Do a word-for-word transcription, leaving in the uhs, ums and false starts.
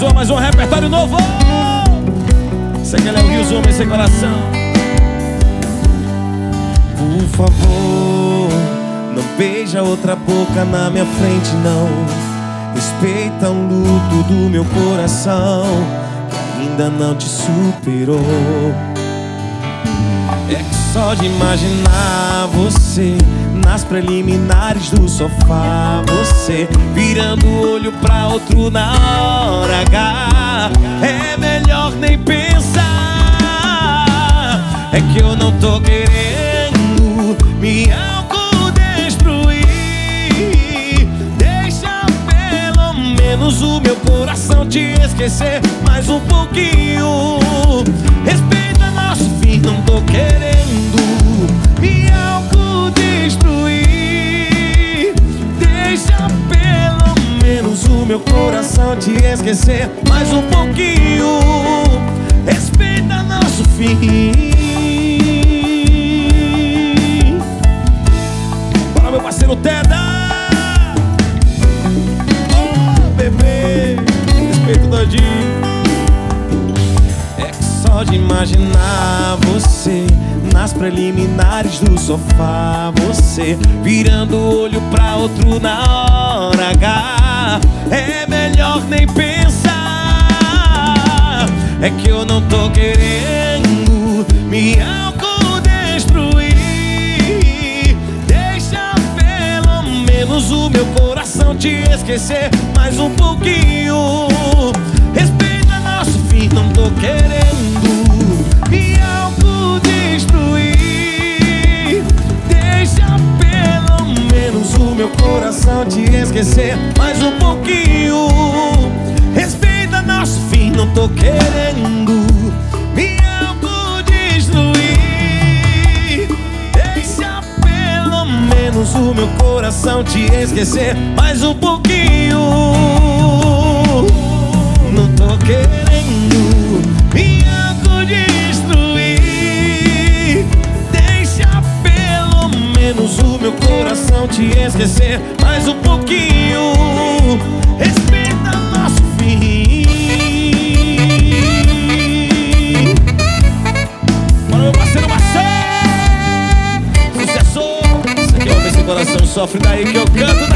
mais uma, mais um repertório novo. Você quer ler o Rios, homem sem coração? Por favor, não beija outra boca na minha frente, não. Respeita o luto do meu coração, que ainda não te superou. É que só de imaginar você nas preliminares do sofá, você virando o olho pra outro na hora H, é melhor nem pensar. É que eu não tô querendo me autodestruir. Deixa pelo menos o meu coração te esquecer mais um pouquinho. Respeita nosso fim, não tô querendo me autodestruir. Deixa pelo menos o meu coração te esquecer mais um pouquinho. Respeita nosso fim. Bora, meu parceiro Teda. Oh, bebê, respeita o Dodinho. É que só de imaginar você nas preliminares do sofá, você virando o olho pra outro na hora H, é melhor nem pensar. É que eu não tô querendo me autodestruir. Deixa pelo menos o meu coração te esquecer mais um pouquinho. Respeita nosso fim, não tô querendo me autodestruir. Deixa pelo menos o meu coração te esquecer mais um pouquinho. Respeita nosso fim, não tô querendo me autodestruir. Deixa pelo menos o meu coração te esquecer mais um pouquinho. Não tô querendo me autodestruir. Deixa pelo menos o meu coração te esquecer mais um pouquinho. Respeita nosso fim. Bora, meu parceiro Marcelo. Sucesso. Você que é homem sem coração e sofre, daí que eu canto.